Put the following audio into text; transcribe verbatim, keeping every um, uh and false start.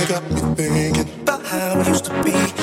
got me thinking about how it used to be.